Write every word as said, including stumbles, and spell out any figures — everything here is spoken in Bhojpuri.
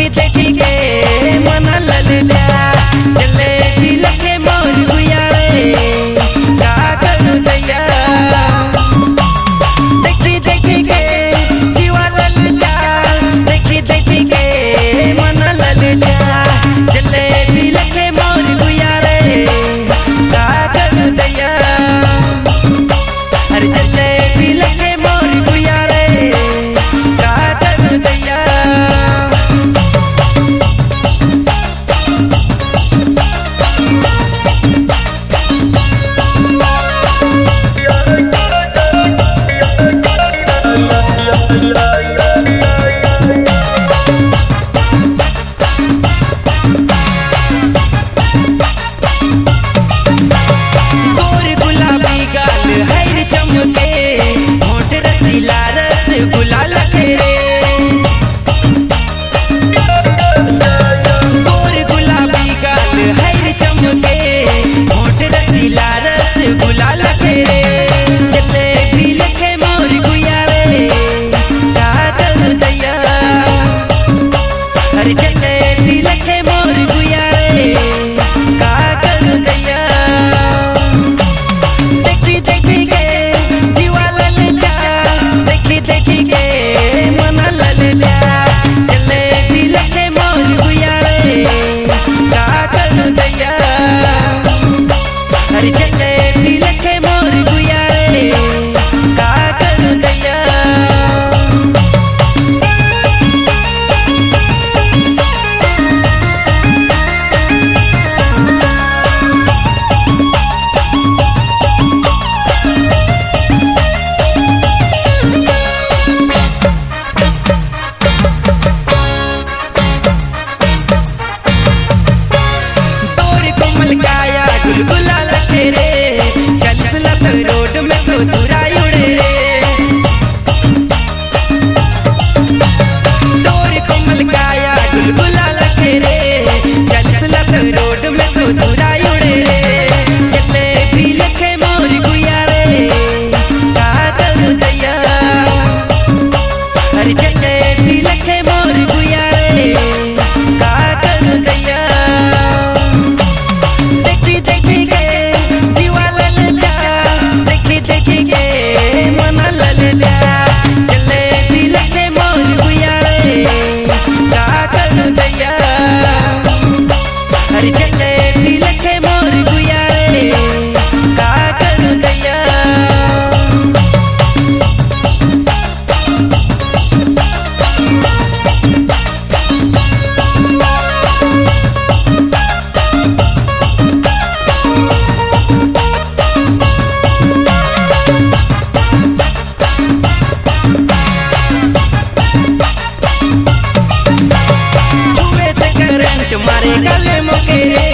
देखी देखी के मन ललचा जलेबी लखे मोर गुया रे का करूं दैया देखी देखी के जीवा ललचा देखी देखी के मन ललचा जलेबी लखे मोर गुया रे का करूं दैया अरे जलेबी लखे मोर गुया रे का करूं दैया गुलाल खेरे गोर गुलाबी गाल हर चमके होठ रसीला रस गुलाल खेरे जलेबी लखे मोर गुया रे का करूं दैया अरे जलेबी लखे मोर गुया रे का करूं दैया देखी देखी के जीवा ललचा देखी देखी के मन ललचा जलेबी लखे मोर गुया रे का करूं दैया अरे जलेबी लखे मोर गुया रे का करूं दैया काया गुलगुला लखे रे चल चलत रोड में तो तुरा उड़े रे तोर कोमल काया गुलगुला लखे रे चल चलत रोड में तो तुरा उड़े रे जलेबी लखे मोर गुया रे का करूं दैया अरे जलेबी लखे मोर गुया रे का करूं दैया देखी देखी के जीवा ललचा देखी देखी के मन ललचा जलेबी लखे मोर गुया रे का करूं दैया अरे जलेबी लखे मोर गुया रे का करूं दैया मारे गले मोके रे